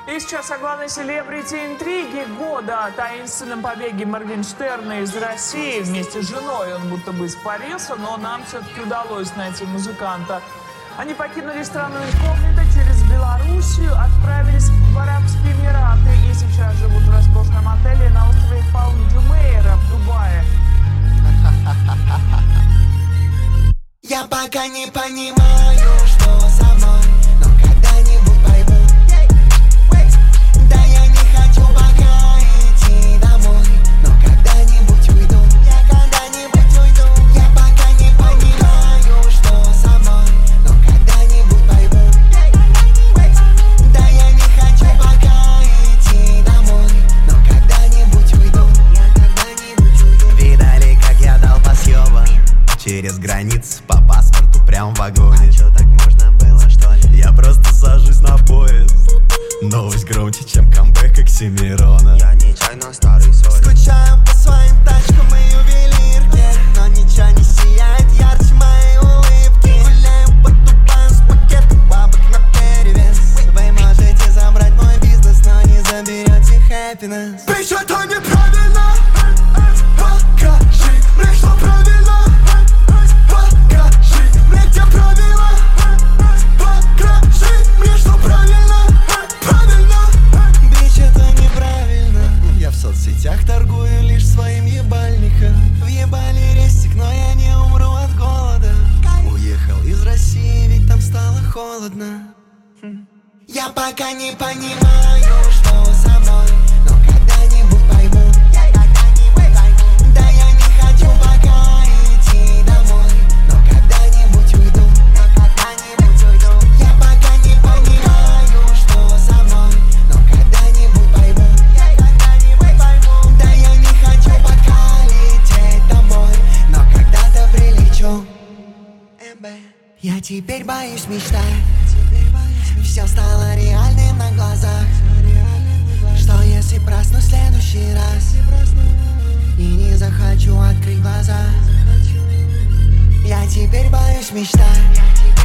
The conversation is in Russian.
И сейчас о главной селебрити интриги года, о таинственном побеге Моргенштерна из России. Вместе с женой он будто бы испарился, но нам все-таки удалось найти музыканта. Они покинули страну инкогнито, через Белоруссию отправились в Арабские Эмираты и сейчас живут в роскошном отеле на острове Палм-Джумейра в Дубае. Я пока не понимаю, что со мной, но когда-нибудь пойму. Да я не хочу пока идти домой, но когда-нибудь уйду. Я когда-нибудь уйду. Я пока не понимаю, что со мной, но когда-нибудь пойму. Да я не хочу пока идти домой, но когда-нибудь уйду. Я когда-нибудь уйду. Видали, как я дал по съебам через границы по паспорту прям в вагоне. А чё, так можно было, что ли? Я просто сажусь на поезд. Новость громче, чем камбэк Оксимирона. Я нечаянно старый, сори. Скучаю по своим тачкам и ювелирке, но ничего не сияет ярче моей улыбки. Гуляю по Дубаю с пакетом бабок на перевес. Вы можете забрать мой бизнес, но не заберете happiness. Bitch, это неправильно. Покажи мне, что правильно. Покажи мне, где правила. Покажи мне, что правильно. Правильно. Bitch, это неправильно. Я в соцсетях торгую лишь своим ебальником. Въебали рестик, но я не умру от голода. Уехал из России, ведь там стало холодно. Я пока не понимаю, что со мной, но когда-нибудь пойму. Да я не хочу пока идти домой, но когда-нибудь уйду. Я пока не понимаю, что со мной, но когда-нибудь пойму. Да я не хочу пока лететь домой, но когда-то прилечу. Я теперь боюсь мечтать. Все стало реальным на глазах. Что если проснусь в следующий раз и не захочу открыть глаза? Я теперь боюсь мечтать.